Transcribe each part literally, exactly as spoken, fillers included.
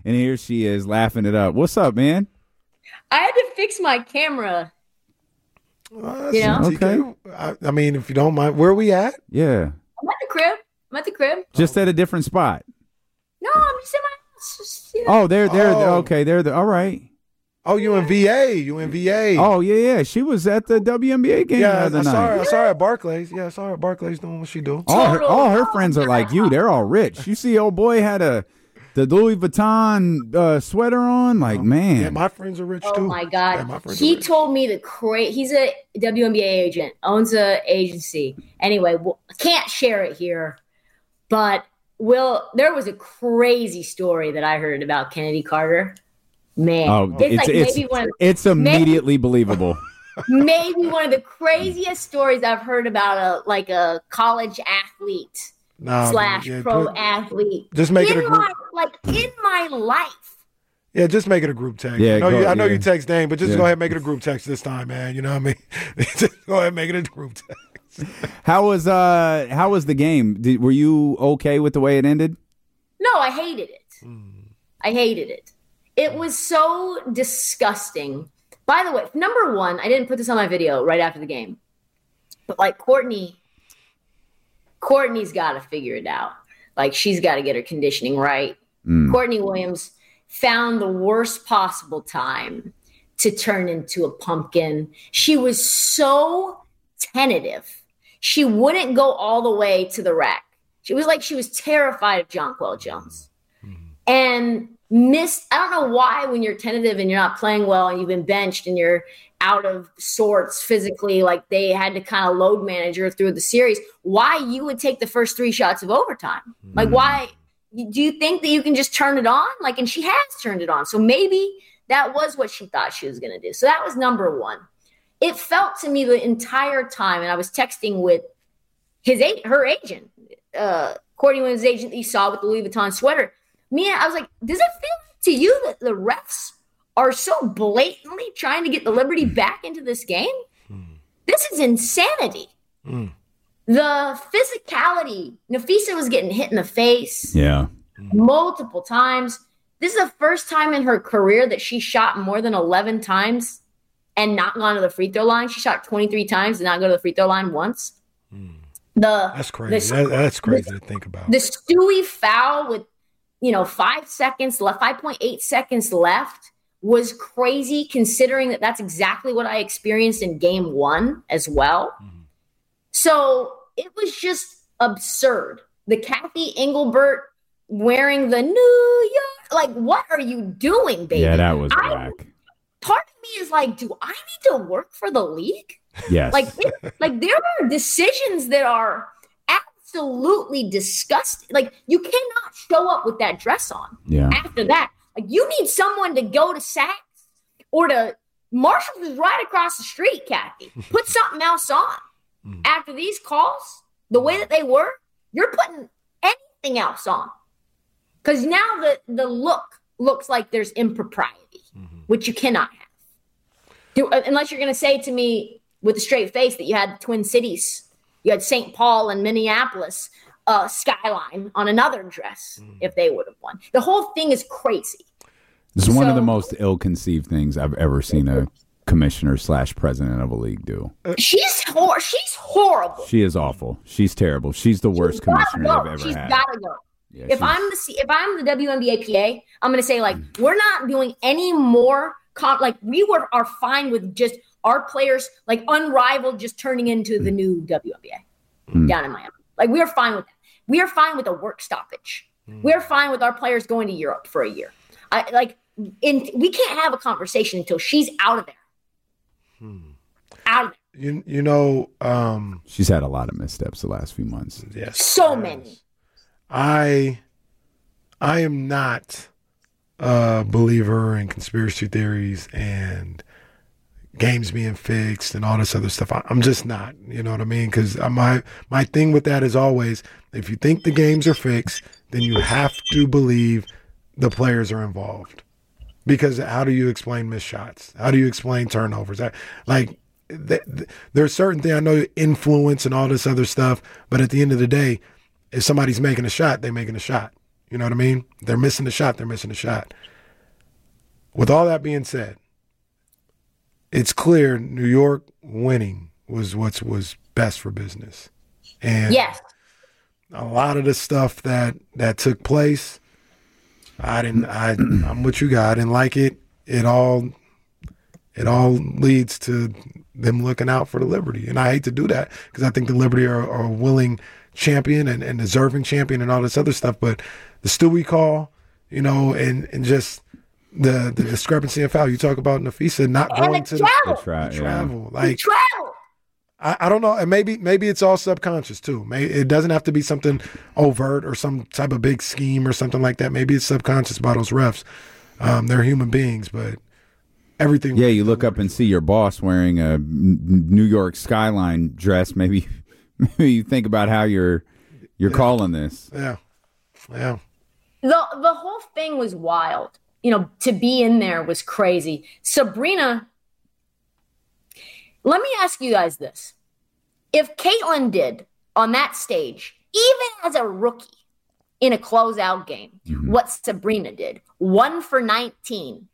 and here she is laughing it up. What's up, man? I had to fix my camera. Well, you know? Okay. I, I mean, if you don't mind, where are we at? Yeah. I'm at the crib. I'm at the crib. Just at a different spot. No, I'm just in my house. Just, you know. Oh, they're they're Oh. okay. They're the all right. Oh, you in V A? You in V A? Oh yeah, yeah. She was at the W N B A game yeah. the other I saw night. her. I saw her at Barclays. Yeah, I saw her at Barclays doing what she do. All her, Total- all her friends are like you. They're all rich. You see, old boy had a the Louis Vuitton uh, sweater on. Like, man. Yeah, my friends are rich Oh too. my God. Yeah, my friends are He rich. told me the cra- he's a W N B A agent, owns a agency. Anyway, well, I can't share it here, but Will, there was a crazy story that I heard about Kennedy Carter. Man, Oh, it's, it's like it's maybe one of, it's immediately believable. maybe one of the craziest stories I've heard about a like a college athlete Nah, slash yeah, pro put- athlete. Just make it in a group. my, like in my life. Yeah, just make it a group text. Yeah, I know, go- you, I know yeah. you text Dane, but just Yeah. go ahead and make it a group text this time, man. You know what I mean? Just go ahead and make it a group text. How was uh how was the game? Did, were you okay with the way it ended? No, I hated it. I hated it. It was so disgusting. By the way, number one, I didn't put this on my video right after the game, but like Courtney, Courtney's got to figure it out. Like she's got to get her conditioning right. Mm. Courtney Williams found the worst possible time to turn into a pumpkin. She was so tentative. She wouldn't go all the way to the rack. She was like she was terrified of Jonquel Jones. And missed, I don't know why when you're tentative and you're not playing well and you've been benched and you're out of sorts physically, like they had to kind of load manage her through the series, why you would take the first three shots of overtime. Like why, do you think that you can just turn it on? Like, and she has turned it on. So maybe that was what she thought she was going to do. So that was number one. It felt to me the entire time, and I was texting with his her agent, uh, Courtney Williams' agent that you saw with the Louis Vuitton sweater. Me, I was like, does it feel to you that the refs are so blatantly trying to get the Liberty back into this game? Mm. This is insanity. Mm. The physicality, Nafisa was getting hit in the face Yeah. multiple times. This is the first time in her career that she shot more than eleven times and not gone to the free throw line. She shot twenty-three times and not go to the free throw line once. Mm. The That's crazy. The, that, that's crazy the, to think about. The Stewie foul with, you know, five seconds left, five point eight seconds left was crazy considering that that's exactly what I experienced in game one as well. Mm-hmm. So it was just absurd. The Kathy Engelbert wearing the New York, like, what are you doing, baby? Yeah, that was I, whack. Part of me is like, do I need to work for the league? Yes. Like, it, like there are decisions that are absolutely disgusting. Like, you cannot show up with that dress on. Yeah. After that, like, you need someone to go to Saks or to Marshall's is right across the street, Kathy. Put something else on. Mm. After these calls, the way that they were, you're putting anything else on. Because now the, the look looks like there's impropriety, mm-hmm. which you cannot have. Do, unless you're going to say to me with a straight face that you had the Twin Cities, you had Saint Paul and Minneapolis uh, skyline on another dress mm. if they would have won. The whole thing is crazy. This is so, one of the most ill-conceived things I've ever seen a commissioner slash president of a league do. She's hor- she's horrible. She is awful. She's terrible. She's the worst she's commissioner go. they've ever she's had. She's gotta go. Yeah, if I'm the if I'm the W N B A P A, I'm gonna say like mm. we're not doing any more. Con- like we were are fine with just our players like unrivaled, just turning into mm. the new W N B A mm. down in Miami. Like we are fine with that. We are fine with a work stoppage. Mm. We are fine with our players going to Europe for a year. I like. In, we can't have a conversation until she's out of there. Hmm. Out of there. You you know, um, she's had a lot of missteps the last few months. Yes, so yes. many. I I am not a believer in conspiracy theories and games being fixed and all this other stuff. I, I'm just not. You know what I mean? Because my my thing with that is always, if you think the games are fixed, then you have to believe the players are involved. Because how do you explain missed shots? How do you explain turnovers? I, like, th- th- there's certain things, I know influence and all this other stuff, but at the end of the day, if somebody's making a shot, they're making a shot. You know what I mean? They're missing the shot. They're missing the shot. With all that being said, it's clear New York winning was what was best for business. And yes. a lot of the stuff that, that took place, I didn't. I I'm with you guys. I didn't like it. It all it all leads to them looking out for the Liberty, and I hate to do that because I think the Liberty are, are a willing champion and, and deserving champion and all this other stuff. But the Stewie call, you know, and and just the the discrepancy in foul. You talk about Nafisa not and going the to travel. The tra- the yeah. travel, The like. travel. I, I don't know, and maybe maybe it's all subconscious too. Maybe it doesn't have to be something overt or some type of big scheme or something like that. Maybe it's subconscious by those refs. Um, they're human beings, but everything. Yeah, you look up and see your boss wearing a N- New York skyline dress. Maybe, maybe you think about how you're you're Yeah. calling this. Yeah, yeah. The the whole thing was wild. You know, to be in there was crazy. Sabrina, let me ask you guys this. If Caitlin did on that stage, even as a rookie in a closeout game, Mm-hmm. what Sabrina did, one for nineteen,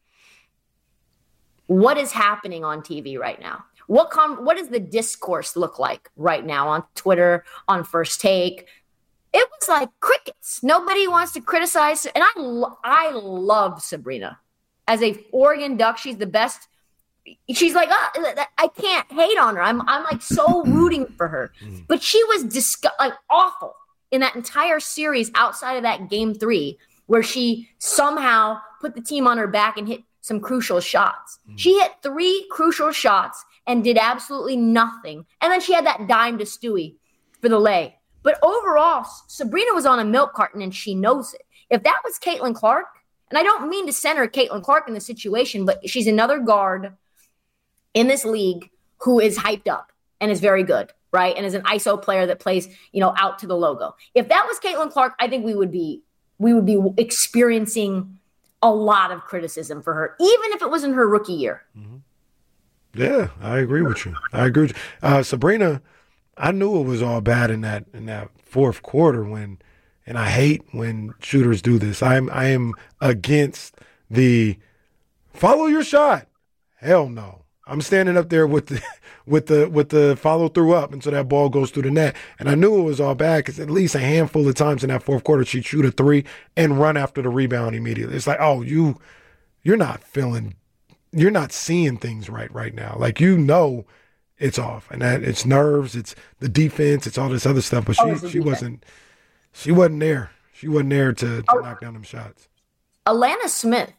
what is happening on T V right now? What com- what does the discourse look like right now on Twitter, on First Take? It was like crickets. Nobody wants to criticize. And I, lo- I love Sabrina. As a Oregon Duck, she's the best. She's like, oh, I can't hate on her. I'm, I'm like so rooting for her. But she was disgu- like awful in that entire series outside of that game three, where she somehow put the team on her back and hit some crucial shots. She hit three crucial shots and did absolutely nothing. And then she had that dime to Stewie for the lay. But overall, Sabrina was on a milk carton and she knows it. If that was Caitlin Clark, and I don't mean to center Caitlin Clark in the situation, but she's another guard in this league who is hyped up and is very good, right? And is an I S O player that plays, you know, out to the logo. If that was Caitlin Clark, I think we would be we would be experiencing a lot of criticism for her, even if it was in her rookie year. Yeah, I agree with you. I agree with you. Uh, Sabrina, I knew it was all bad in that in that fourth quarter when, and I hate when shooters do this. I'm I am against the follow your shot. Hell no. I'm standing up there with the with the with the follow through up until that ball goes through the net. And I knew it was all bad because at least a handful of times in that fourth quarter she'd shoot a three and run after the rebound immediately. It's like, oh, you you're not feeling you're not seeing things right right now. Like, you know it's off. And that it's nerves, it's the defense, it's all this other stuff. But Oh, it's she the she defense. wasn't she wasn't there. She wasn't there to, to Oh. knock down them shots. Alana Smith,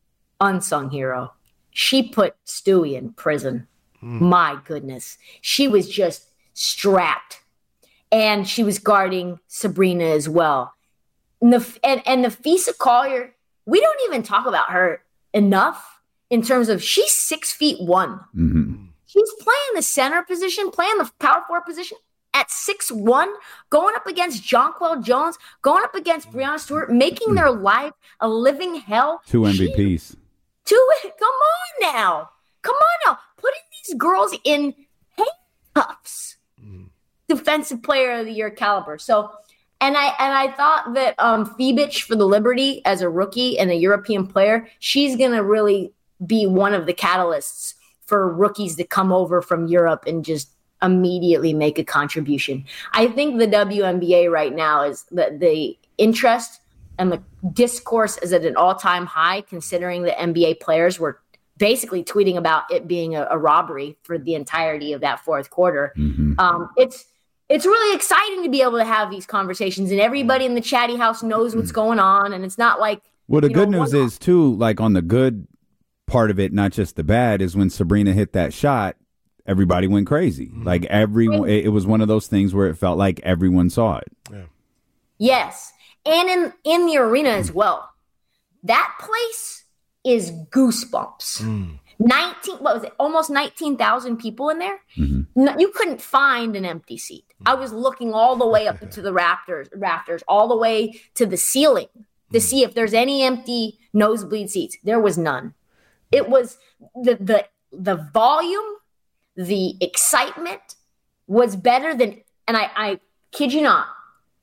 unsung hero. She put Stewie in prison. My goodness. She was just strapped. And she was guarding Sabrina as well. And the, and, and Nafisa Collier, we don't even talk about her enough in terms of she's six feet one. Mm-hmm. She's playing the center position, playing the power forward position at six one, going up against Jonquel Jones, going up against Breanna Stewart, making their life a living hell. Two M She- V Ps. Two, come on now. Come on now. Putting these girls in handcuffs. Defensive player of the year caliber. So, and I and I thought that um Fibich for the Liberty as a rookie and a European player, she's gonna really be one of the catalysts for rookies to come over from Europe and just immediately make a contribution. I think the W N B A right now is the the interest and the discourse is at an all-time high, considering the N B A players were basically tweeting about it being a, a robbery for the entirety of that fourth quarter. Mm-hmm. Um, it's it's really exciting to be able to have these conversations, and everybody in the chatty house knows what's going on, and it's not like Well, the you good know, news one- is, too, like on the good part of it, not just the bad, is when Sabrina hit that shot, everybody went crazy. Like everyone, it, it was one of those things where it felt like everyone saw it. yes, and in in the arena as well. That place is goosebumps. nineteen, what was it? Almost nineteen thousand people in there. No, you couldn't find an empty seat. I was looking all the way up to the rafters, rafters, all the way to the ceiling to see if there's any empty nosebleed seats. There was none. It was the the the volume, the excitement was better than, and I, I kid you not,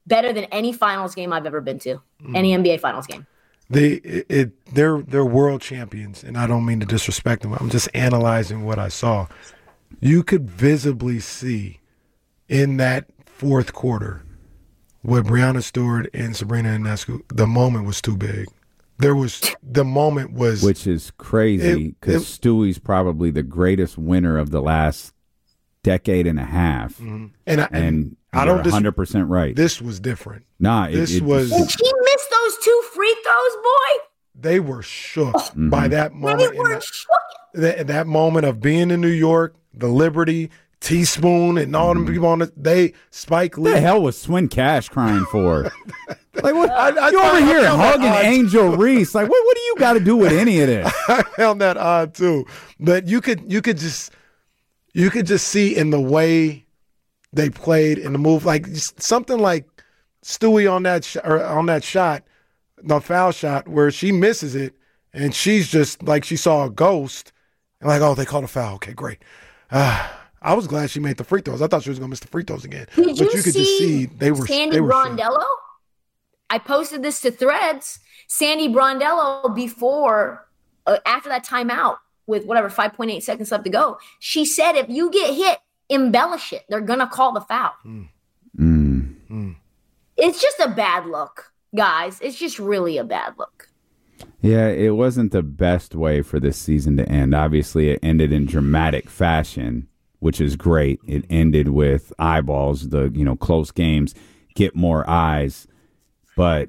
better than any finals game I've ever been to, mm. any N B A finals game. They it, it they're they're world champions, and I don't mean to disrespect them. I'm just analyzing what I saw. You could visibly see in that fourth quarter with Breanna Stewart and Sabrina Ionescu, the moment was too big. There was the moment was, which is crazy because Stewie's probably the greatest winner of the last decade and a half, mm-hmm. and I, and, and I don't one hundred percent right. This was different. Nah, this it, it, was. Did she miss those two free throws, boy? They were shook mm-hmm. by that moment. They were that, shook. That, that moment of being in New York, the Liberty, Teaspoon, and all them people on it. They Spike Lee. What the hell was Swin Cash crying for? Like what? I, I, you I, over I, here I hugging Angel Reese? Like what? What do you got to do with any of this? I found that odd too. But you could you could just you could just see in the way they played in the move, like something like Stewie on that sh- or on that shot, the foul shot where she misses it, and she's just like she saw a ghost, and like, oh, they called a foul. Okay, great. Uh, I was glad she made the free throws. I thought she was going to miss the free throws again. Did but you, you could just see they were Sandy they were Brondello? I posted this to Threads. Sandy Brondello before, uh, after that timeout with whatever five point eight seconds left to go, she said, if you get hit, embellish it. They're going to call the foul. Mm. Mm. Mm. It's just a bad look, guys. It's just really a bad look. Yeah, it wasn't the best way for this season to end. Obviously, it ended in dramatic fashion, which is great. It ended with eyeballs. The, you know, close games get more eyes. But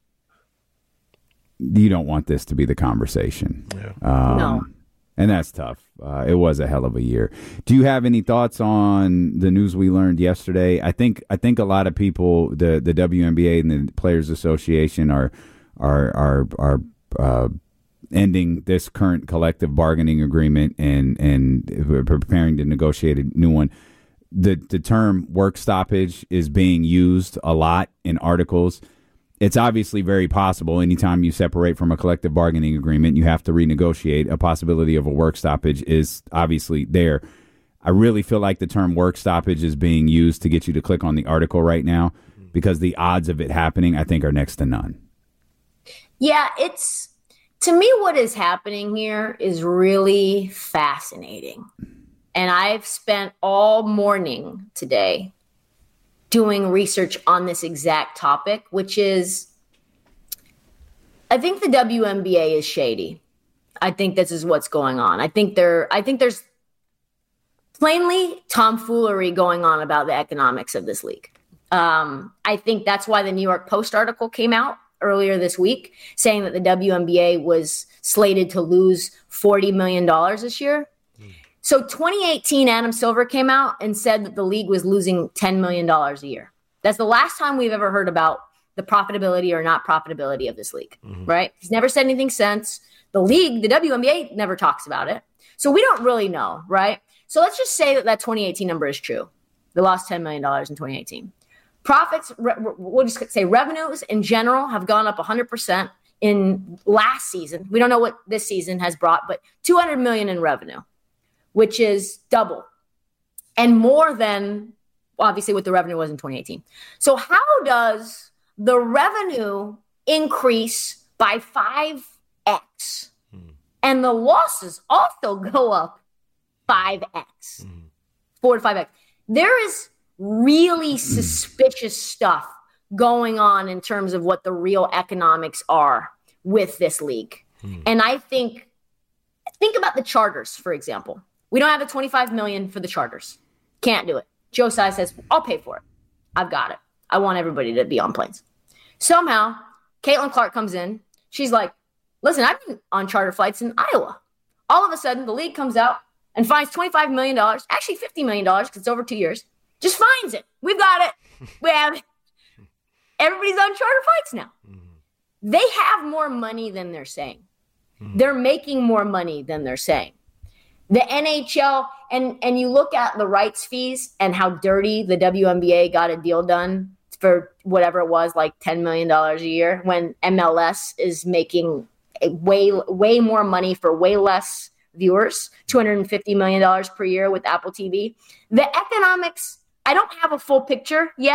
you don't want this to be the conversation. Yeah. Um, no. And that's tough. Uh, it was a hell of a year. Do you have any thoughts on the news we learned yesterday? I think I think a lot of people, the, the W N B A and the Players Association, are are are are uh, ending this current collective bargaining agreement and and preparing to negotiate a new one. The the term work stoppage is being used a lot in articles. It's obviously very possible. Anytime you separate from a collective bargaining agreement, you have to renegotiate. A possibility of a work stoppage is obviously there. I really feel like the term work stoppage is being used to get you to click on the article right now because the odds of it happening, I think, are next to none. Yeah, it's, to me, what is happening here is really fascinating. And I've spent all morning today doing research on this exact topic, which is, I think the W N B A is shady. I think this is what's going on. I think there, I think there's plainly tomfoolery going on about the economics of this league. Um, I think that's why the New York Post article came out earlier this week saying that the W N B A was slated to lose forty million dollars this year. So twenty eighteen, Adam Silver came out and said that the league was losing ten million dollars a year. That's the last time we've ever heard about the profitability or not profitability of this league, mm-hmm. right? He's never said anything since. The league, the W N B A, never talks about it. So we don't really know, right? So let's just say that that twenty eighteen number is true. They lost ten million dollars in twenty eighteen. Profits, re- we'll just say revenues in general have gone up one hundred percent in last season. We don't know what this season has brought, but two hundred million dollars in revenue, which is double and more than obviously what the revenue was in twenty eighteen. So how does the revenue increase by five x hmm. and the losses also go up five x, hmm. four to five x? There is really suspicious stuff going on in terms of what the real economics are with this league. Hmm. And I think, think about the charters, for example. We don't have the twenty-five million dollars for the charters. Can't do it. Joe Tsai says, I'll pay for it. I've got it. I want everybody to be on planes. Somehow, Caitlin Clark comes in. She's like, listen, I've been on charter flights in Iowa. All of a sudden, the league comes out and finds twenty-five million dollars, actually fifty million dollars because it's over two years. Just finds it. We've got it. We have it. Everybody's on charter flights now. Mm-hmm. They have more money than they're saying. Mm-hmm. They're making more money than they're saying. The N H L, and, and you look at the rights fees and how dirty the W N B A got a deal done for whatever it was, like ten million dollars a year, when M L S is making a way, way more money for way less viewers, two hundred fifty million dollars per year with Apple T V. The economics, I don't have a full picture yet,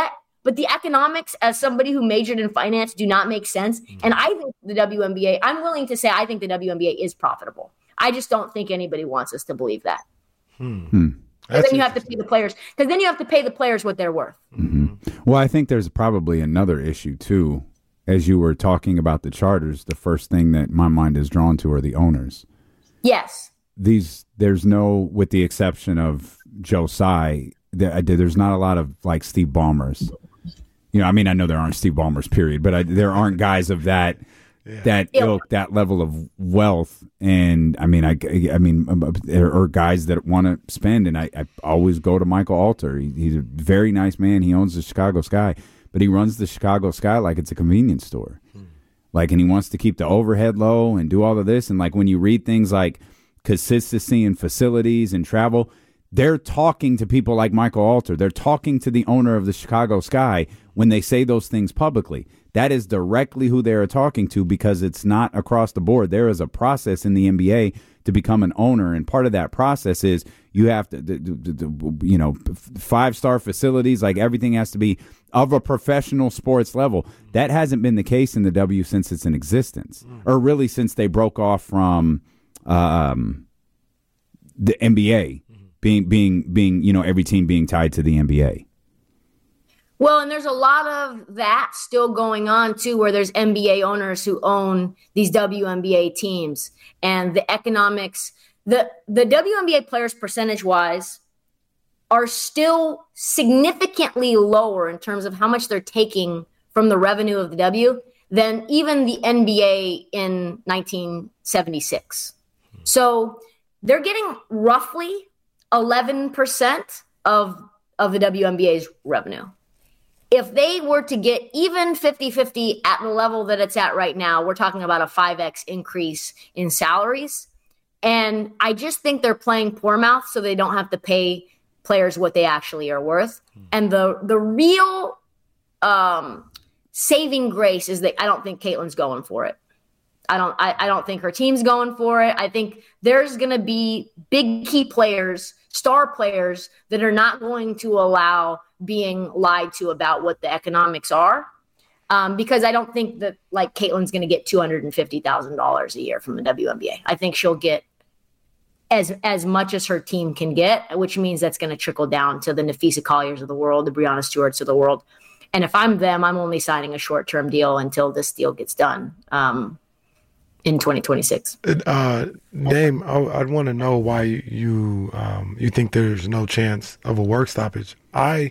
but the economics, as somebody who majored in finance, do not make sense. Mm. And I think the W N B A, I'm willing to say I think the W N B A is profitable. I just don't think anybody wants us to believe that. Hmm. Hmm. Because then you have to pay the players. Because then you have to pay the players what they're worth. Mm-hmm. Well, I think there's probably another issue too. As you were talking about the charters, the first thing that my mind is drawn to are the owners. Yes. These, there's no, with the exception of Joe Tsai, there, there's not a lot of like Steve Ballmers. You know, I mean, I know there aren't Steve Ballmers, period, but I, there aren't guys of that. Yeah. That ilk, that level of wealth, and I mean, I, I mean, there are guys that want to spend, and I, I always go to Michael Alter. He, he's a very nice man. He owns the Chicago Sky, but he runs the Chicago Sky like it's a convenience store. Hmm. Like, and he wants to keep the overhead low and do all of this. And like when you read things like consistency in facilities and travel, they're talking to people like Michael Alter. They're talking to the owner of the Chicago Sky when they say those things publicly. That is directly who they are talking to, because it's not across the board. There is a process in the N B A to become an owner, and part of that process is you have to, the, the, the, you know, five-star facilities, like everything has to be of a professional sports level. That hasn't been the case in the W since it's in existence, or really since they broke off from um, the N B A, being being being you know every team being tied to the N B A. Well, and there's a lot of that still going on, too, where there's N B A owners who own these W N B A teams, and the economics, the, the W N B A players percentage-wise are still significantly lower in terms of how much they're taking from the revenue of the W than even the N B A in nineteen seventy-six. So they're getting roughly eleven percent of, of the W N B A's revenue. If they were to get even fifty-fifty at the level that it's at right now, we're talking about a five x increase in salaries. And I just think they're playing poor mouth so they don't have to pay players what they actually are worth. And the the real um, saving grace is that I don't think Caitlin's going for it. I don't I, I don't think her team's going for it. I think there's going to be big key players, star players, that are not going to allow being lied to about what the economics are, um, because I don't think that like Caitlin's going to get two hundred fifty thousand dollars a year from the W N B A. I think she'll get as as much as her team can get, which means that's going to trickle down to the Nafisa Colliers of the world, the Breanna Stewarts of the world. And if I'm them, I'm only signing a short-term deal until this deal gets done um, in twenty twenty-six. Uh, Dame, I, I'd want to know why you um, you think there's no chance of a work stoppage. I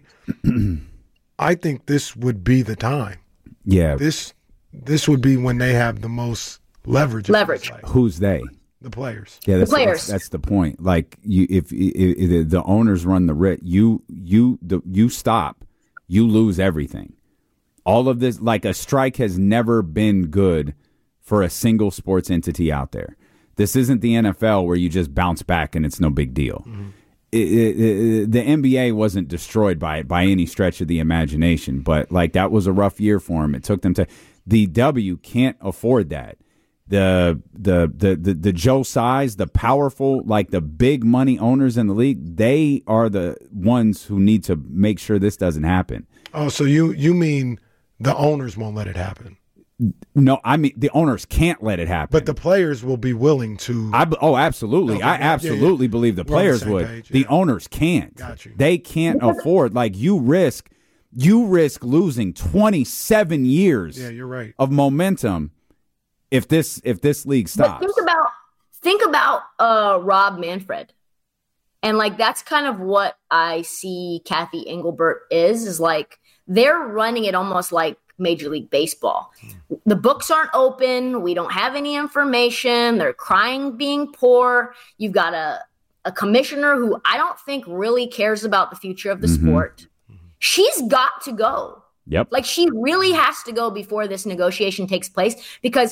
I think this would be the time. Yeah. This this would be when they have the most leverage. Leverage. Like. Who's they? The players. Yeah, that's the players. That's, that's the point. Like you, if, if, if the owners run the writ, you you the you stop, you lose everything. All of this, like a strike, has never been good for a single sports entity out there. This isn't the N F L where you just bounce back and it's no big deal. Mm-hmm. It, it, it, the N B A wasn't destroyed by it by any stretch of the imagination, but like that was a rough year for them. It took them to the W can't afford that. The the the the, the Joe Tsai's, the powerful, like the big money owners in the league, they are the ones who need to make sure this doesn't happen. Oh, so you you mean the owners won't let it happen? No, I mean the owners can't let it happen. But the players will be willing to. I, oh, absolutely. Okay. I absolutely yeah, yeah. believe the We're players the would. Page, yeah. The owners can't. Got you. They can't afford. Like you risk, you risk losing twenty-seven years. Yeah, you're right. Of momentum if this if this league stops. But think about think about uh, Rob Manfred, and like that's kind of what I see. Kathy Engelbert is is like they're running it almost like Major League Baseball. The books aren't open. We don't have any information. They're crying being poor. You've got a, a commissioner who I don't think really cares about the future of the mm-hmm. sport. She's got to go. Yep. Like she really has to go before this negotiation takes place because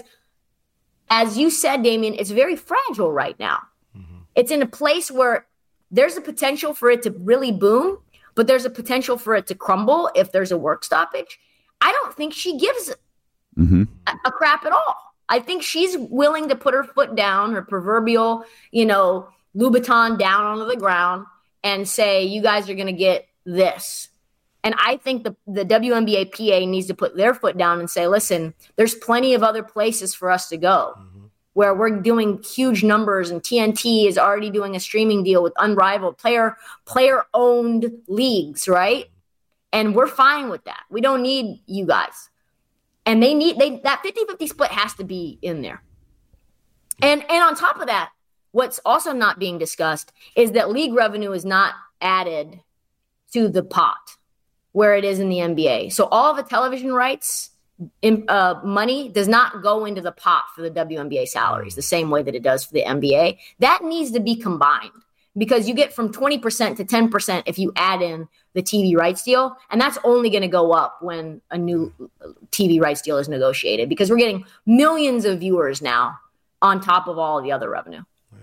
as you said, Damien, it's very fragile right now. Mm-hmm. It's in a place where there's a potential for it to really boom, but there's a potential for it to crumble if there's a work stoppage. I don't think she gives mm-hmm. a, a crap at all. I think she's willing to put her foot down, her proverbial, you know, Louboutin down onto the ground and say, you guys are going to get this. And I think the, the W N B A P A needs to put their foot down and say, listen, there's plenty of other places for us to go mm-hmm. where we're doing huge numbers, and T N T is already doing a streaming deal with unrivaled player, player-owned leagues, right? And we're fine with that. We don't need you guys. And they need they that fifty-fifty split has to be in there. And and on top of that, what's also not being discussed is that league revenue is not added to the pot where it is in the N B A. So all of the television rights in, uh, money does not go into the pot for the W N B A salaries the same way that it does for the N B A. That needs to be combined because you get from twenty percent to ten percent if you add in the T V rights deal. And that's only going to go up when a new T V rights deal is negotiated because we're getting millions of viewers now on top of all of the other revenue.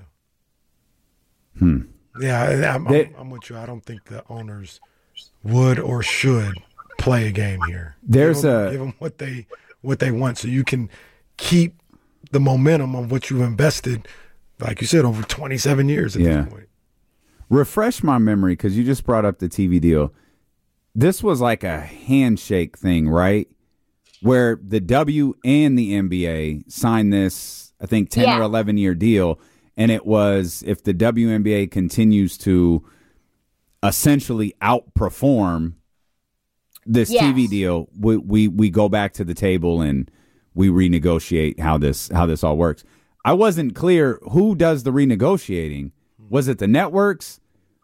Hmm. Yeah, I'm, I'm, I'm with you. I don't think the owners would or should play a game here. There's give them, a give them what they what they want, so you can keep the momentum of what you've invested, like you said, over twenty-seven years at yeah. this point. Refresh my memory because you just brought up the T V deal. This was like a handshake thing, right? Where the W and the N B A signed this, I think, ten yeah. or eleven year deal. And it was if the W N B A continues to essentially outperform this yes. T V deal, we, we we go back to the table and we renegotiate how this how this all works. I wasn't clear who does the renegotiating. Was it the networks?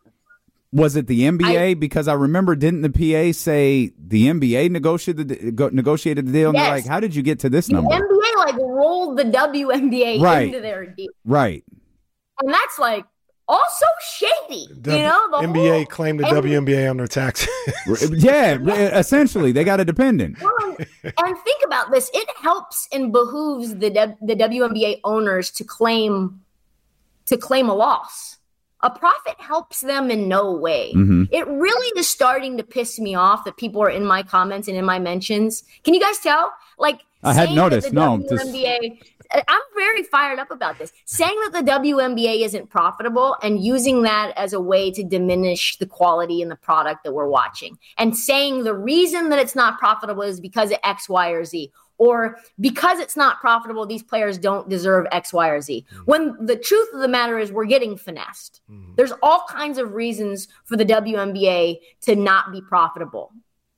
Was it the N B A? I, because I remember, didn't the P A say the N B A negotiated the, negotiated the deal? And yes. they're like, how did you get to this the number? N B A like rolled the W N B A right. into their deal. Right. And that's like also shady. W- you know, the N B A whole, claimed the N- W N B A on their taxes. yeah, essentially, they got a dependent. Well, and think about this. It helps and behooves the the W N B A owners to claim to claim a loss. A profit helps them in no way. Mm-hmm. It really is starting to piss me off that people are in my comments and in my mentions. Can you guys tell? Like, I had noticed. No, W N B A, just... I'm very fired up about this. Saying that the W N B A isn't profitable and using that as a way to diminish the quality in the product that we're watching, and saying the reason that it's not profitable is because of X, Y, or Z. Or because it's not profitable, these players don't deserve X, Y, or Z. Mm-hmm. When the truth of the matter is we're getting finessed. Mm-hmm. There's all kinds of reasons for the W N B A to not be profitable.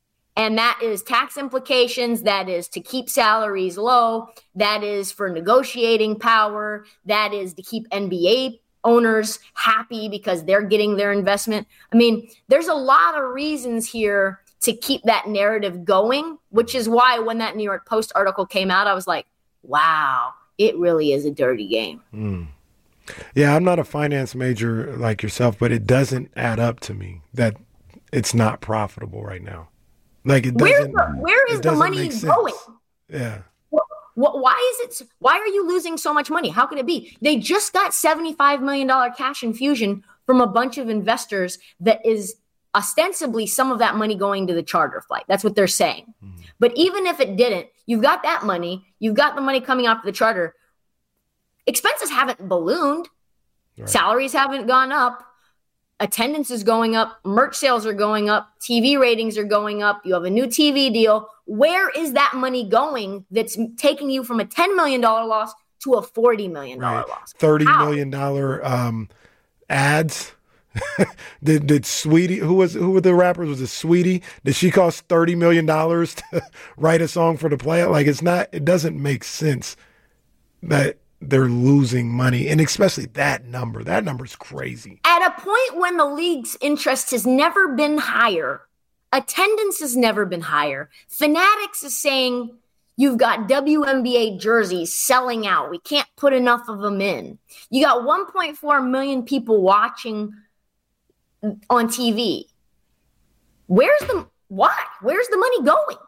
And that is tax implications. That is to keep salaries low. That is for negotiating power. That is to keep N B A owners happy because they're getting their investment. I mean, there's a lot of reasons here to keep that narrative going, which is why when that New York Post article came out, I was like, wow, it really is a dirty game. Mm. Yeah, I'm not a finance major like yourself, but it doesn't add up to me that it's not profitable right now. Like it doesn't. Where, the, where is the money going? Yeah. What, what, why is it? Why are you losing so much money? How can it be? They just got seventy-five million dollars cash infusion from a bunch of investors that is ostensibly some of that money going to the charter flight. That's what they're saying. Mm-hmm. But even if it didn't, you've got that money. You've got the money coming off the charter. Expenses haven't ballooned. Right. Salaries haven't gone up. Attendance is going up. Merch sales are going up. T V ratings are going up. You have a new T V deal. Where is that money going that's taking you from a ten million dollars loss to a forty million dollars right. loss? thirty million dollars um, ads. did did Sweetie, who was who were the rappers? Was it Sweetie? Did she cost thirty million dollars to write a song for the player? Like, it's not, it doesn't make sense that they're losing money, and especially that number. That number's crazy. At a point when the league's interest has never been higher, attendance has never been higher. Fanatics is saying you've got W N B A jerseys selling out. We can't put enough of them in. You got one point four million people watching on T V. Where's the why? Where's the money going?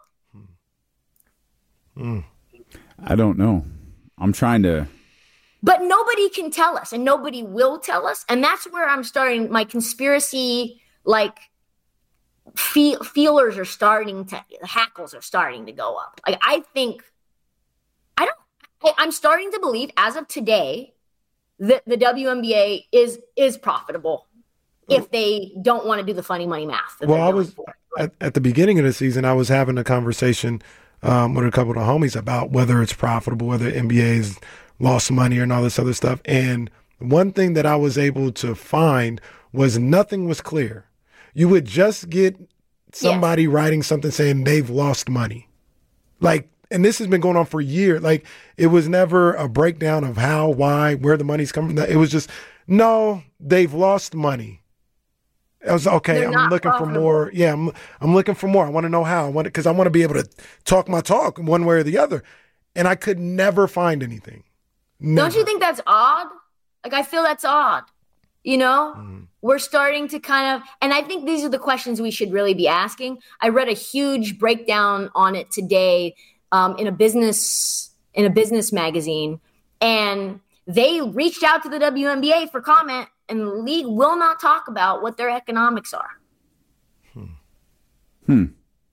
Mm. I don't know. I'm trying to. But nobody can tell us, and nobody will tell us. And that's where I'm starting. My conspiracy, like, feel, feelers are starting to, the hackles are starting to go up. Like, I think, I don't, I, I'm starting to believe, as of today, that the W N B A is is profitable if they don't want to do the funny money math. Well, I was, at, at the beginning of the season, I was having a conversation um, with a couple of the homies about whether it's profitable, whether N B A's lost money and all this other stuff. And one thing that I was able to find was nothing was clear. You would just get somebody yes. writing something saying they've lost money. Like, and this has been going on for years. Like, it was never a breakdown of how, why, where the money's coming from. It was just, no, they've lost money. I was okay. They're I'm looking profitable. for more. Yeah, I'm. I'm looking for more. I want to know how. I want because I want to be able to talk my talk one way or the other, and I could never find anything. Never. Don't you think that's odd? Like, I feel that's odd. You know, mm. we're starting to kind of, and I think these are the questions we should really be asking. I read a huge breakdown on it today um, in a business in a business magazine, and they reached out to the W N B A for comment. And the league will not talk about what their economics are. Hmm. Hmm.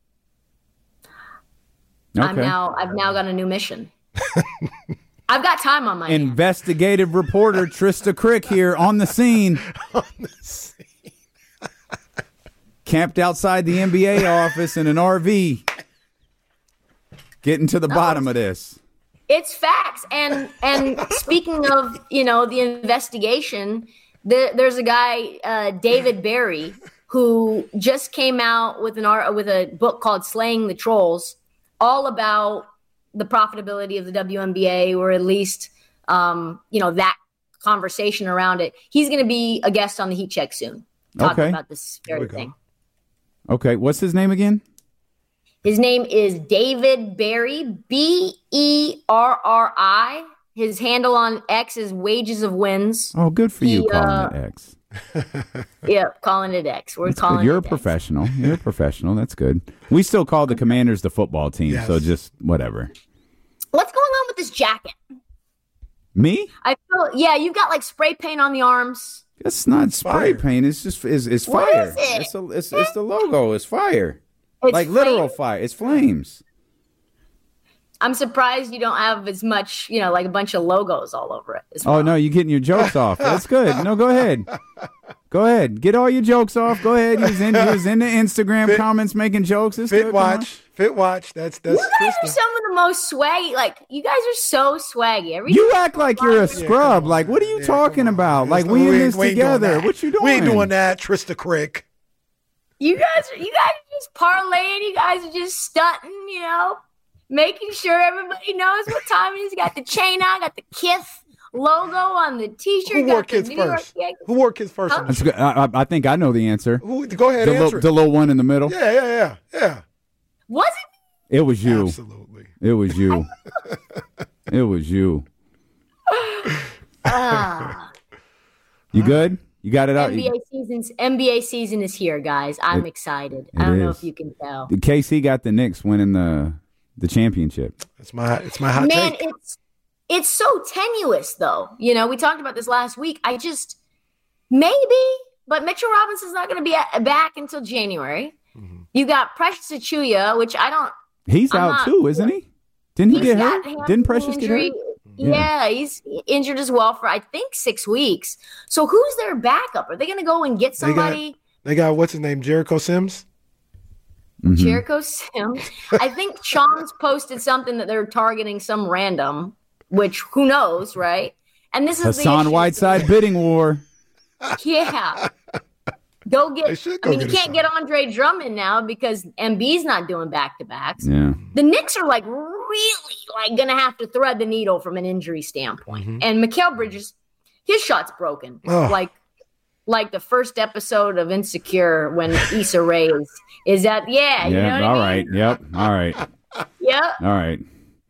Okay. I'm now. I've now got a new mission. I've got time on my investigative hands. Reporter Trista Crick here on the scene. on the scene. Camped outside the N B A office in an R V. Getting to the no, bottom of this. It's facts. And and speaking of, you know, the investigation. The, there's a guy, uh, David Berry, who just came out with an art with a book called "Slaying the Trolls," all about the profitability of the W N B A, or at least, um, you know, that conversation around it. He's going to be a guest on the Heat Check soon, talking okay. about this very thing. Okay, what's his name again? His name is David Berry, B E R R I. His handle on X is Wages of Wins. Oh, good for he, you calling uh, it X. Yeah, calling it X. We're That's calling good. You're it a professional. X. You're a professional. That's good. We still call the Commanders the football team, yes. so just whatever. What's going on with this jacket? Me? I feel yeah, you've got like spray paint on the arms. It's not spray fire. paint. It's just it's, it's fire. What is it? It's, a, it's, it's the logo. It's fire. It's like flame? literal fire. It's flames. I'm surprised you don't have as much, you know, like a bunch of logos all over it. Well. Oh, no, you're getting your jokes off. That's good. No, go ahead. Go ahead. Get all your jokes off. Go ahead. He was in, he was in the Instagram fit, comments making jokes. It's fit good. watch. Fit watch. That's that's. You guys Krista. are some of the most swaggy. Like, you guys are so swaggy. Every you act like you're a scrub. Yeah, like, what are you yeah, talking about? Like, we, we in this we together. What you doing? We ain't doing that, Trista Crick. You guys, are, you guys are just parlaying. You guys are just stunting, you know. Making sure everybody knows what time it is. Got the chain on, got the Kith logo on the T-shirt. Who wore Kids first? Who wore Kids first? Huh? That's good. I, I think I know the answer. Who, go ahead, the answer little, the little one in the middle. Yeah, yeah, yeah, yeah. Was it? It was you. Absolutely. It was you. It was you. Uh, you good? You got it out. N B A season's N B A season is here, guys. I'm it, excited. It I don't is. know if you can tell. K C got the Knicks winning the. The championship. It's my it's my hot Man, take. it's it's so tenuous though. You know, we talked about this last week. I just maybe, but Mitchell Robinson's not going to be at, back until January. Mm-hmm. You got Precious Achiuwa, which I don't. He's I'm out not, too, isn't he? Didn't he get hurt? Didn't Precious injury. get hurt? Yeah. yeah, he's injured as well for I think six weeks. So who's their backup? Are they going to go and get somebody? They got, they got what's his name, Jericho Sims. Mm-hmm. Jericho Sims. I think Chom's posted something that they're targeting some random, which who knows, right? And this is Hassan the Whiteside bidding war. Yeah. Go get go I mean, get you can't get Andre Drummond now because Embiid's not doing back-to-backs. Yeah. The Knicks are like really like going to have to thread the needle from an injury standpoint. Mm-hmm. And Mikal Bridges, his shot's broken. Oh. Like Like the first episode of Insecure when Issa Rae is, is that, yeah. You yeah, know all what right. I mean? Yep. All right. Yep. All right.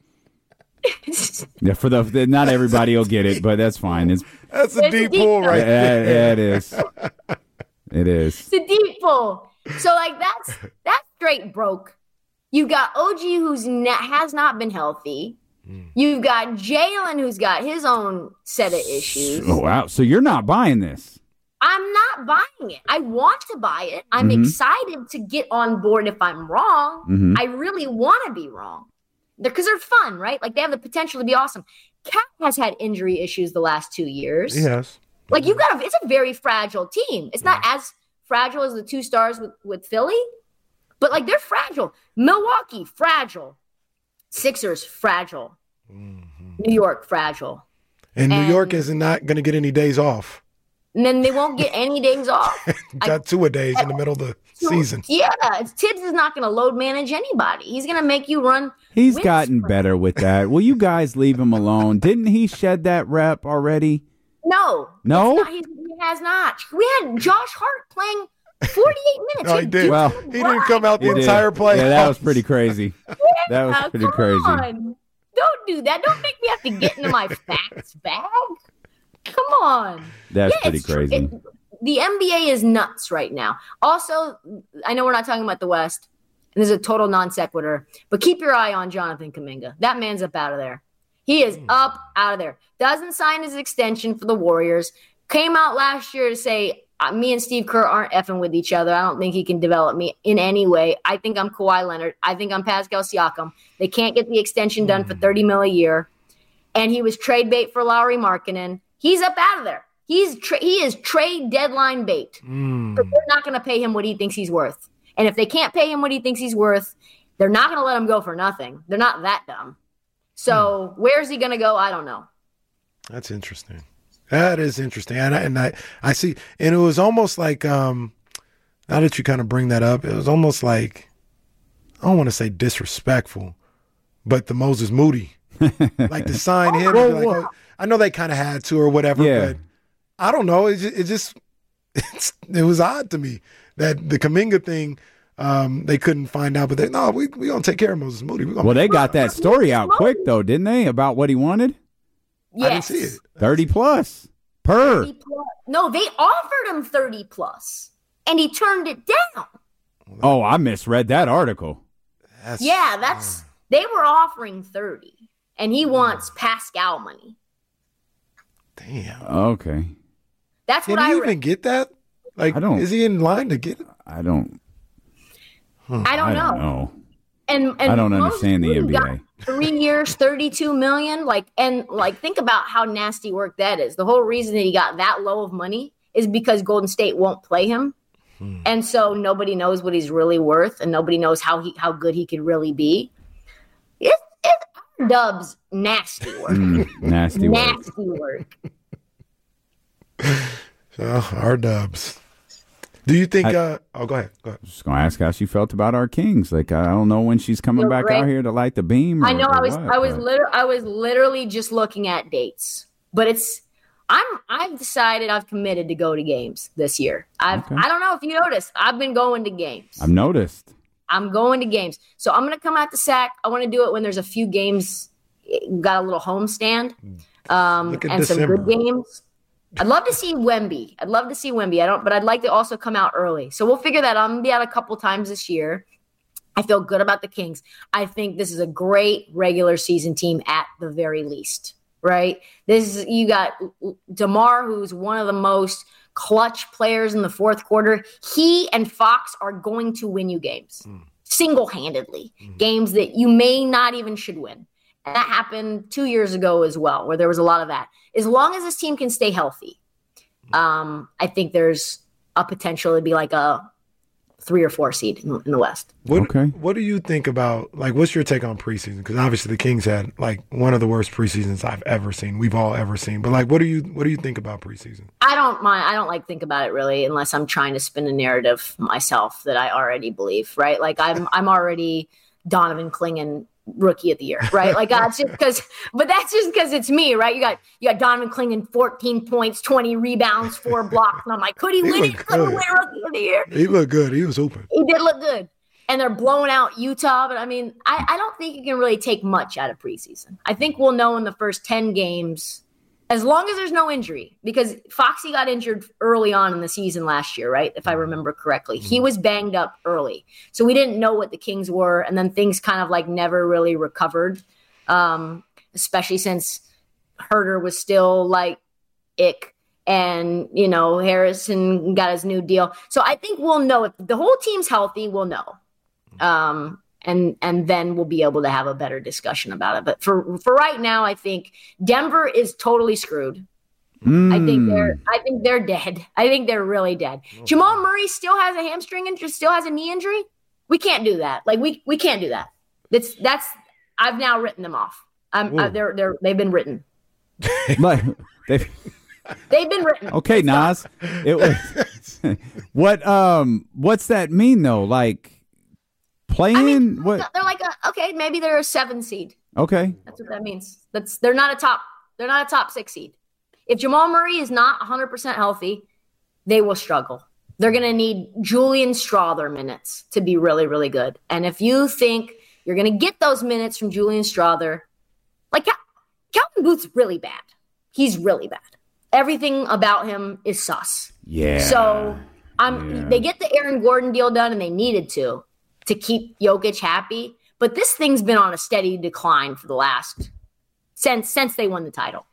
Yeah, for the, the not everybody will get it, but that's fine. It's That's a it's deep, a deep pool right yeah, there. Yeah, it is. It is. It's a deep pull. So, like, that's that's straight broke. You got O G, who's not, has not been healthy. Mm. You've got Jalen, who's got his own set of issues. Oh, wow. So you're not buying this? I'm not buying it. I want to buy it. I'm mm-hmm. excited to get on board if I'm wrong. Mm-hmm. I really want to be wrong. Because they're, they're fun, right? Like, they have the potential to be awesome. Cat has had injury issues the last two years. Yes. Like, you got a, it's a very fragile team. It's not as fragile as the two stars with, with Philly, But, like, they're fragile. Milwaukee, fragile. Sixers, fragile. Mm-hmm. New York, fragile. And New and, York is not going to get any days off. And then they won't get any days off. Got two a days in the middle of the so, season. Yeah, Tibbs is not going to load manage anybody. He's going to make you run. He's gotten sprint. better with that. Will you guys leave him alone? Didn't he shed that rep already? No. No? Not, he has not. We had Josh Hart playing forty-eight minutes. No, he did. Well, he didn't come out the entire play. Yeah, that was pretty crazy. Yeah, that was pretty come crazy. On. Don't do that. Don't make me have to get into my facts bag. Come on. That's yeah, pretty crazy. It, the N B A is nuts right now. Also, I know we're not talking about the West, and this is a total non sequitur, but keep your eye on Jonathan Kuminga. That man's up out of there. He is up out of there. Doesn't sign his extension for the Warriors. Came out last year to say, uh, me and Steve Kerr aren't effing with each other. I don't think he can develop me in any way. I think I'm Kawhi Leonard. I think I'm Pascal Siakam. They can't get the extension done for thirty mil a year. And he was trade bait for Lauri Markkanen. He's up out of there. He's tra- he is trade deadline bait. Mm. But they're not going to pay him what he thinks he's worth. And if they can't pay him what he thinks he's worth, they're not going to let him go for nothing. They're not that dumb. So mm. where's he going to go? I don't know. That's interesting. That is interesting. And I, and I, I see, and it was almost like, um, now that you kind of bring that up, it was almost like, I don't want to say disrespectful, but the Moses Moody, like to sign him. Whoa, like, whoa. oh, I know they kind of had to or whatever, yeah. but I don't know. It just, it just it's, it was odd to me that the Kuminga thing, um, they couldn't find out, but they, no, we we gonna take care of Moses Moody. Well, they got that story out quick though, didn't they? About what he wanted. Yes. I didn't see it. thirty plus per. thirty plus. No, they offered him thirty plus, and he turned it down. Oh, I misread that article. That's, yeah, that's uh, they were offering thirty, and he wants Pascal money. Damn. Okay. That's Can what I he read. even get that? Like, I don't, is he in line to get it? I don't. Hmm. I don't I know. Don't know. And, and I don't understand the N B A. Three years, thirty-two million. Like, and like, think about how nasty work that is. The whole reason that he got that low of money is because Golden State won't play him, hmm. and so nobody knows what he's really worth, and nobody knows how he how good he could really be. It's it, Dubs nasty work. Mm, nasty work. Nasty work. So our Dubs. Do you think? I, uh, oh, go ahead. Go ahead. Just gonna ask how she felt about our Kings. Like, I don't know when she's coming You're back great. out here to light the beam. Or, I know. I was. what, I was. but... Liter- I was literally just looking at dates. But it's. I'm. I've decided. I've committed to go to games this year. I've. Okay. I don't know if you noticed. I've been going to games. I've noticed. I'm going to games. So I'm gonna come out to Sac. I want to do it when there's a few games. Got a little homestand. Um, and December. Some good games. I'd love to see Wemby. I'd love to see Wemby. I don't, but I'd like to also come out early. So we'll figure that out. I'm gonna be out a couple times this year. I feel good about the Kings. I think this is a great regular season team at the very least, right? This is you got DeMar, who's one of the most clutch players in the fourth quarter. He and Fox are going to win you games mm. single-handedly, mm. games that you may not even should win. And that happened two years ago as well, where there was a lot of that. As long as this team can stay healthy, um, I think there's a potential to be like a three or four seed in, in the West. What, okay. What do you think about, like, what's your take on preseason? Because obviously the Kings had, like, one of the worst preseasons I've ever seen. We've all ever seen. But, like, what do you what do you think about preseason? I don't mind. I don't, like, think about it really unless I'm trying to spin a narrative myself that I already believe, right? Like, I'm I'm already Donovan Clingan rookie of the year, right? Like that's just because, but that's just because it's me, right? You got you got Donovan Clingan, fourteen points, twenty rebounds, four blocks, and I'm like, could he, he win it? Could he win rookie of the year? He looked good. He was open. He did look good, and they're blowing out Utah. But I mean, I, I don't think you can really take much out of preseason. I think we'll know in the first ten games, as long as there's no injury, because Foxy got injured early on in the season last year, right? If I remember correctly, he was banged up early. So we didn't know what the Kings were. And then things kind of like never really recovered, um, especially since Herter was still like ick. And, you know, Harrison got his new deal. So I think we'll know if the whole team's healthy, we'll know. Um, And and then we'll be able to have a better discussion about it. But for, for right now, I think Denver is totally screwed. Mm. I think they're I think they're dead. I think they're really dead. Okay. Jamal Murray still has a hamstring injury, still has a knee injury. We can't do that. Like we we can't do that. That's that's. I've now written them off. I'm. I, they're they're they've been written. Like, they've, they've been written. Okay, Nas. It was what um what's that mean though? Like playing I mean, what? They're like a, okay, maybe they're a seven seed. Okay, that's what that means. That's they're not a top. They're not a top six seed. If Jamal Murray is not one hundred percent healthy, they will struggle. They're going to need Julian Strawther minutes to be really, really good. And if you think you're going to get those minutes from Julian Strawther, like Cal- Calvin Booth's really bad. He's really bad. Everything about him is sus. Yeah. So I'm. Yeah. They get the Aaron Gordon deal done, and they needed to to keep Jokic happy. But this thing's been on a steady decline for the last since since they won the title.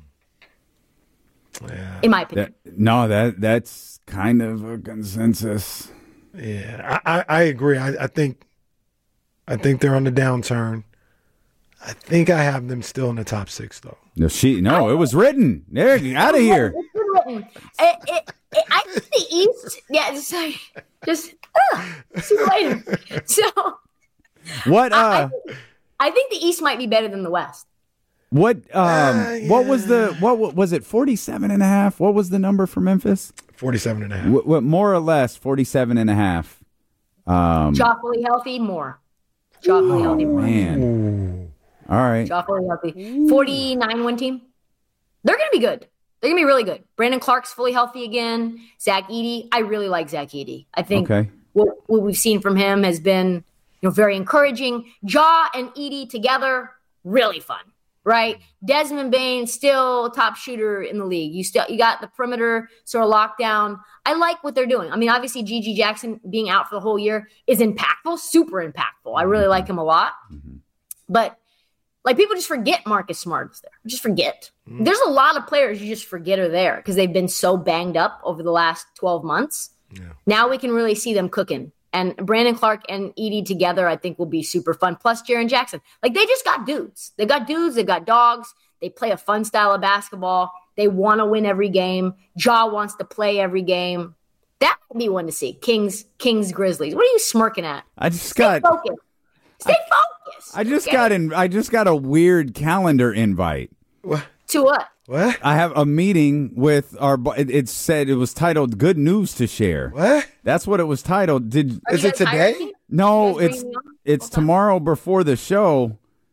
Yeah. In my opinion. That, no, that that's kind of a consensus. Yeah, I, I, I agree. I, I think I think they're on the downturn. I think I have them still in the top six, though. No, she no, it was written. There, out of here. It's been written. It, it, it, I think the East. Yeah, just like just uh, see you later. So what? Uh, I, I, think, I think the East might be better than the West. What um Uh, yeah. what was the what wa- was it forty-seven and a half? What was the number for Memphis? forty-seven and a half. What, what more or less forty-seven and a half. Um Jaw fully healthy, more. Jaw fully healthy, more. man. Ooh. All right. Jaw fully healthy. forty-nine win team. They're going to be good. They're going to be really good. Brandon Clark's fully healthy again. Zach Edey. I really like Zach Edey. I think Okay. what, what we've seen from him has been, you know, very encouraging. Jaw and Edey together, really fun. Right, Desmond Bain still top shooter in the league. You still you got the perimeter sort of lockdown. I like what they're doing. I mean, obviously G G Jackson being out for the whole year is impactful, super impactful. I really like him a lot. Mm-hmm. But like people just forget Marcus Smart is there. Just forget. Mm-hmm. There's a lot of players you just forget are there because they've been so banged up over the last twelve months. Yeah. Now we can really see them cooking. And Brandon Clark and Edey together, I think, will be super fun. Plus Jaren Jackson. Like, they just got dudes. They got dudes. They got dogs. They play a fun style of basketball. They want to win every game. Ja wants to play every game. That would be one to see. Kings, Kings, Grizzlies. What are you smirking at? I just Stay got focused. Stay I, focused. I just okay? got in I just got a weird calendar invite. What? To what? What? I have a meeting with our bo- it, it said it was titled Good News to Share. What? That's what it was titled. Did Are Is you it guys hiring today? me? No, You guys it's bringing me on? it's Full time? tomorrow before the show,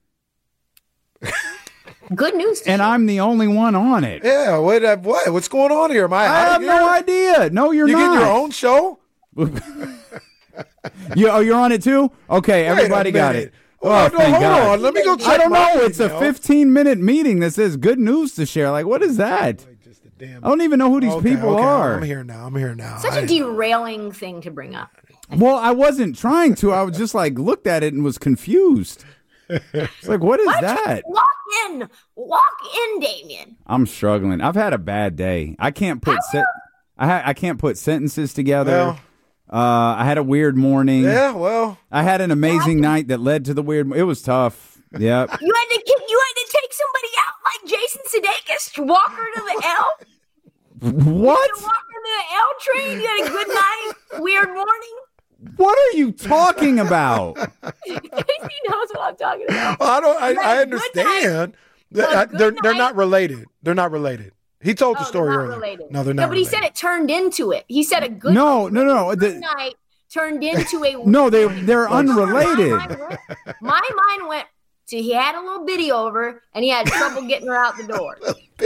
Good news. to and share. I'm the only one on it. Yeah. What? uh, What? What's going on here? Am I? I out have of no here? idea. No, you're You not. getting your own show? You, oh, you're on it too? Okay, Wait a everybody got minute. it. Oh, Oh, no, thank hold God. on. Let me go check. I don't my know. It's a email. fifteen minute meeting that says good news to share. Like, what is that? Just a damn. I don't even know who these Okay, people okay, are. I'm here now. I'm here now. Such I- a derailing thing to bring up. Well, I wasn't trying to. I was just like looked at it and was confused. It's like, what is Why don't that? you Walk in. Walk in, Damien. I'm struggling. I've had a bad day. I can't put se- I ha- I can't put sentences together. Well, Uh, I had a weird morning. yeah. Well. I had an amazing night that led to the weird. It was tough. Yep. You had to kick, you had to take somebody out like Jason Sudeikis to walk her to the L. What? You walk her to the L train. You had a good night. Weird morning. What are you talking about? Casey knows what I'm talking about. I don't. I, You had I a good understand. They- You had a I- good they're they're night. not related. They're not related. He told the Oh, story they're not earlier. related. No, they're not. No, but he related. said it turned into it. He said a good No, no, no. good The- night turned into a No, they they're My unrelated. mind went- My mind went to he had a little bitty over and he had trouble getting her out the door.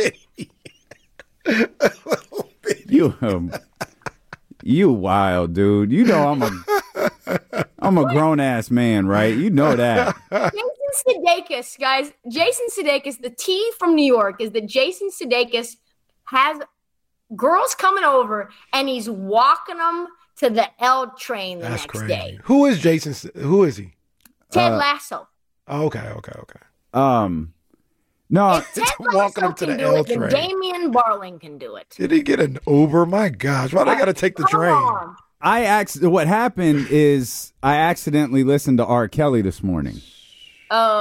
You um, you wild dude. You know I'm a I'm a grown ass man, right? You know that. Jason Sudeikis, guys. Jason Sudeikis, the T from New York is that Jason Sudeikis has girls coming over and he's walking them to the L train the That's next crazy. day. Who is Jason? S- Who is he? Ted Uh, Lasso. Oh, okay, okay, okay. Um, no, If Ted walking Lasso up to can the do L it, then train. Damian Barling can do it. Did he get an Uber? My gosh, why do I got to take the Come train? on. I acc- What happened is I accidentally listened to R. Kelly this morning.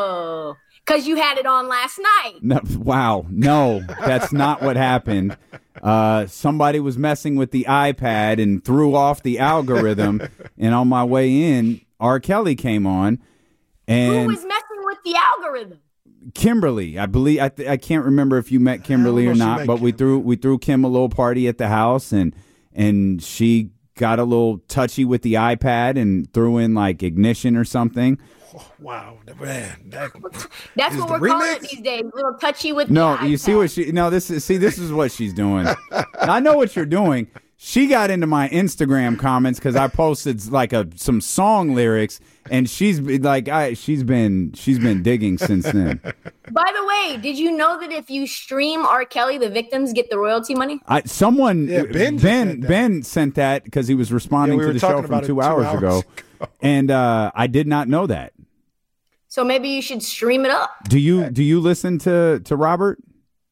Oh, because you had it on last night. No, wow, no, that's not what happened. uh, somebody was messing with the iPad and threw off the algorithm. And on my way in, R. Kelly came on. And Who was messing with the algorithm? Kimberly, I believe. I, th- I can't remember if you met Kimberly or not, but Kim. we threw we threw Kim a little party at the house, and and she got a little touchy with the iPad and threw in like ignition or something. Oh, wow, man, that, that's what we're remix? calling it these days. A little touchy with no, the iPad. You see what she? No, this is see this is what she's doing. I know what you're doing. She got into my Instagram comments because I posted like a some song lyrics, and she's like, I she's been she's been digging since then. By the way, did you know that if you stream R. Kelly, the victims get the royalty money? I someone yeah, Ben Ben Ben sent that because he was responding yeah, we to the show from two, two hours, hours ago, ago. and uh, I did not know that. So maybe you should stream it up. Do you do you listen to to Robert?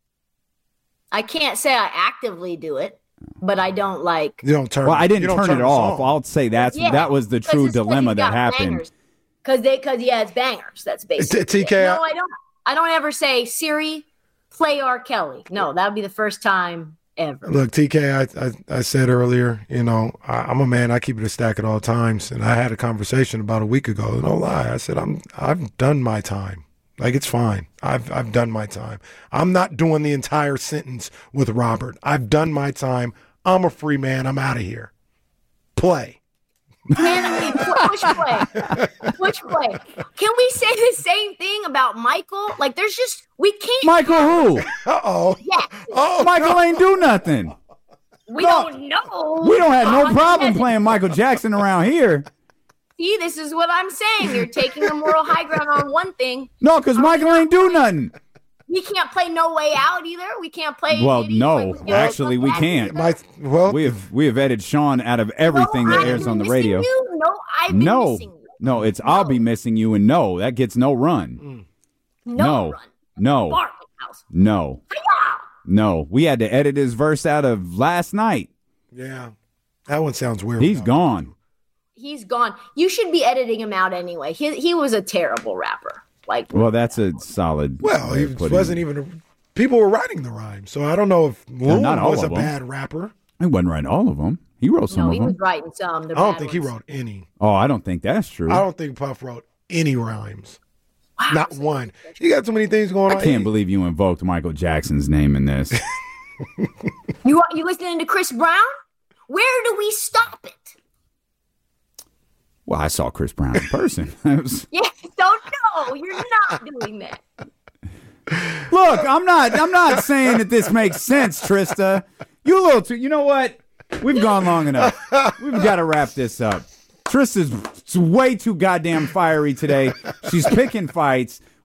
I can't say I actively do it. But I don't like. You don't turn. Well, I didn't turn, turn it off. I'll say that's yeah, that was the true dilemma that happened. Because they, because yeah, it's bangers. That's basically. T K, no, I don't. I don't ever say Siri, play R. Kelly. No, that would be the first time ever. Look, T K, I I, I said earlier, you know, I, I'm a man. I keep it a stack at all times, and I had a conversation about a week ago. No lie, I said I'm I've done my time. Like, it's fine. I've I've done my time. I'm not doing the entire sentence with Robert. I've done my time. I'm a free man. I'm out of here. Play. Man, I mean, push play. Push play. Can we say the same thing about Michael? Like, there's just, we can't. Michael who? Uh-oh. Yeah. Oh, Michael no. ain't do nothing. We no. don't know. We don't have no problem playing Michael Jackson around here. See, this is what I'm saying. You're taking the moral high ground on one thing. No, because Michael ain't do nothing. We can't play No Way Out either. We can't play. Well, no, we actually, we can't. My, well, we have we have edited Sean out of everything no, that airs on the radio. You. No, I've been no, missing you. No, it's no. I'll be missing you, and no, that gets no run. Mm. No, no, run. no, Barley House. no, Hi-ya! No. We had to edit his verse out of last night. Yeah, that one sounds weird. He's gone. He's gone. You should be editing him out anyway. He he was a terrible rapper. Like, well, that's a solid. Well, he wasn't even. A, people were writing the rhymes, so I don't know if Loon was a bad rapper. He wasn't writing all of them. He wrote some no, of he them. was writing some. I don't think ones. he wrote any. Oh, I don't think that's true. I don't think Puff wrote any rhymes. Wow. Not one. You got too many things going on. I can't believe you invoked Michael Jackson's name in this. you you listening to Chris Brown? Where do we stop it? Well, I saw Chris Brown in person. was... Yeah, so no, you're not doing that. Look, I'm not. I'm not saying that this makes sense, Trista. You a little too. You know what? We've gone long enough. We've got to wrap this up. Trista's way too goddamn fiery today. She's picking fights.